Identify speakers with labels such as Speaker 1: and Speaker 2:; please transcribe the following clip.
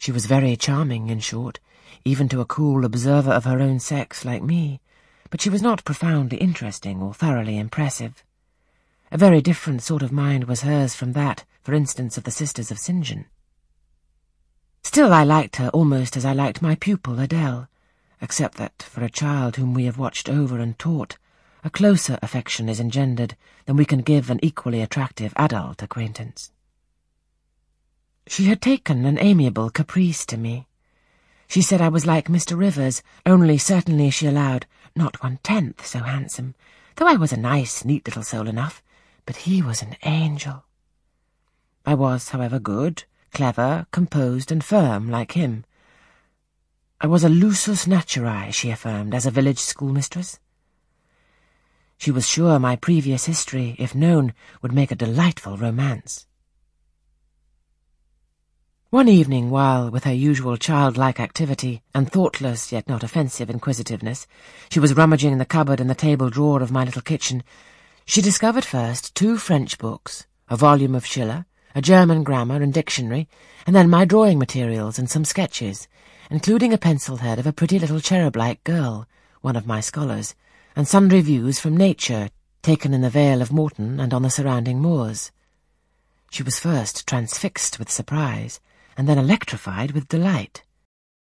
Speaker 1: She was very charming, in short, even to a cool observer of her own sex like me, but she was not profoundly interesting or thoroughly impressive. A very different sort of mind was hers from that, for instance, of the sisters of St. John. Still, I liked her almost as I liked my pupil Adele, except that, for a child whom we have watched over and taught, a closer affection is engendered than we can give an equally attractive adult acquaintance. She had taken an amiable caprice to me. She said I was like Mr. Rivers, only certainly she allowed not 1/10 so handsome, though I was a nice, neat little soul enough, but he was an angel. I was, however, good, clever, composed, and firm, like him. I was a lusus naturae, she affirmed, as a village schoolmistress. She was sure my previous history, if known, would make a delightful romance. One evening, while, with her usual childlike activity and thoughtless yet not offensive inquisitiveness, she was rummaging in the cupboard and the table drawer of my little kitchen, she discovered first 2 French books, a volume of Schiller, a German grammar and dictionary, and then my drawing materials and some sketches, including a pencil head of a pretty little cherub-like girl, one of my scholars, and sundry views from nature, taken in the Vale of Morton and on the surrounding moors. She was first transfixed with surprise, and then electrified with delight.